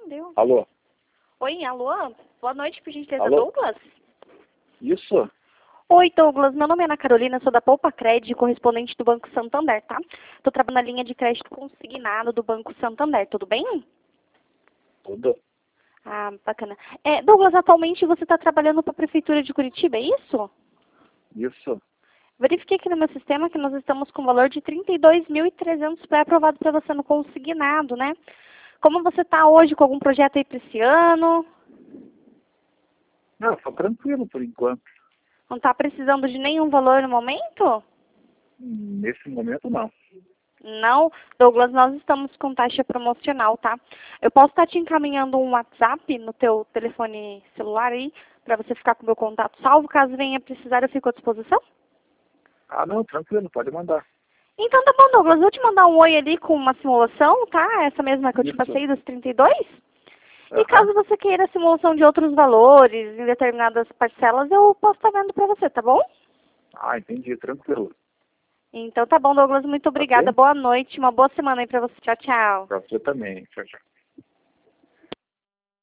Atendeu. Alô? Oi, alô? Boa noite, por gentileza, Alô? Douglas? Isso? Oi, Douglas. Meu nome é Ana Carolina, sou da Poupa Cred, correspondente do Banco Santander, tá? Tô trabalhando na linha de crédito consignado do Banco Santander, tudo bem? Tudo? Ah, bacana. Douglas, atualmente você está trabalhando para a Prefeitura de Curitiba, é isso? Isso? Verifiquei aqui no meu sistema que nós estamos com o valor de 32.300 pré-aprovado para você no consignado, né? Como você está hoje com algum projeto aí para esse ano? Não, só tranquilo por enquanto. Não está precisando de nenhum valor no momento? Nesse momento, não. Não, Douglas, nós estamos com taxa promocional, tá? Eu posso estar te encaminhando um WhatsApp no teu telefone celular aí, para você ficar com o meu contato salvo. Caso venha precisar, eu fico à disposição. Ah, não, tranquilo, pode mandar. Então tá bom, Douglas. Vou te mandar um oi ali com uma simulação, tá? Essa mesma que eu te Isso. passei dos 32. E Aham. caso você queira simulação de outros valores em determinadas parcelas, eu posso estar vendo para você, tá bom? Ah, entendi, tranquilo. Então tá bom, Douglas. Muito obrigada. Ok? Boa noite. Uma boa semana aí para você. Tchau, tchau. Pra você também. Tchau, tchau.